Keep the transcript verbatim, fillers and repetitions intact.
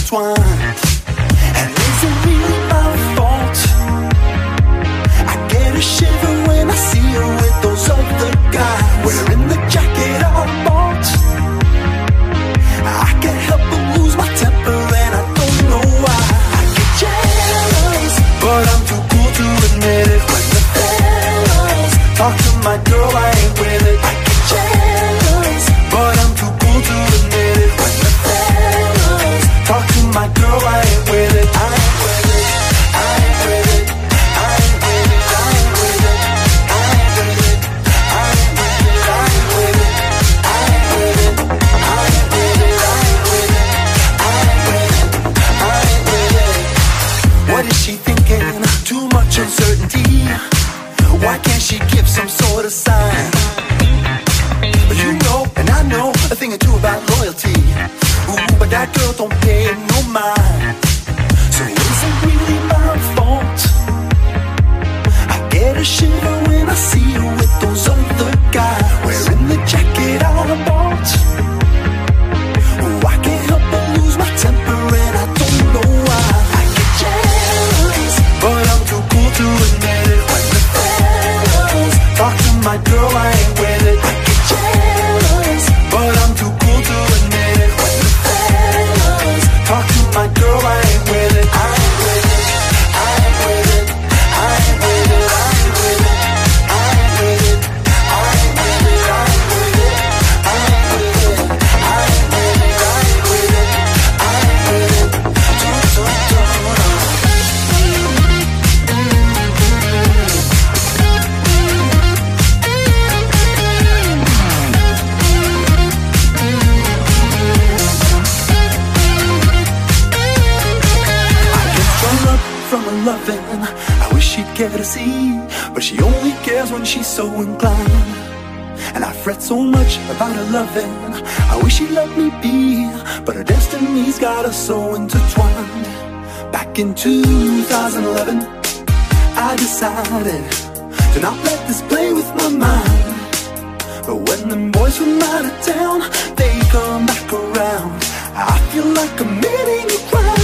intertwined. And is it really my fault? I get a shiver when I see her with those other guys, wearing the jacket I bought. I can't help but lose my temper and I don't know why. I get jealous, but I'm too cool to admit it. When the fellas talk to my girl, I ain't with it. I get jealous, but I'm too cool to admit it. When the fellas talk to my girl, I ain't with it. I ain't with it. I ain't with it. I ain't with it. I ain't with it. I ain't with it. I ain't with it. I ain't with it. I ain't with it. I ain't with it. I ain't with it. I ain't with it. What is she thinking? Too much uncertainty. Why can't she give some sort of sign? You know, and I know a thing or two about loyalty. Ooh, but that girl don't pay no mind. So is it really my fault? I get a shiver when I see her with those other guys, wearing the jacket I bought. Ooh, I can't help but lose my temper and I don't know why. I get jealous, but I'm too cool to admit it. When the fellas talk to my girl, I ain't with it. I get jealous, but I'm too cool to admit it. When the fellas talk to my girl, I ain't with it. I ain't with it. I ain't with it. I ain't with it. I ain't with it. I ain't with it. I ain't with it. I ain't with it. I ain't with it. I ain't with it. I ain't with it. I ain't with it. Do, do, do, from her loving, I wish she'd care to see, but she only cares when she's so inclined. And I fret so much about her loving, I wish she'd let me be, but her destiny's got us so intertwined. Back in two thousand eleven, I decided to not let this play with my mind. But when them boys from out of town, they come back around, I feel like committing a crime.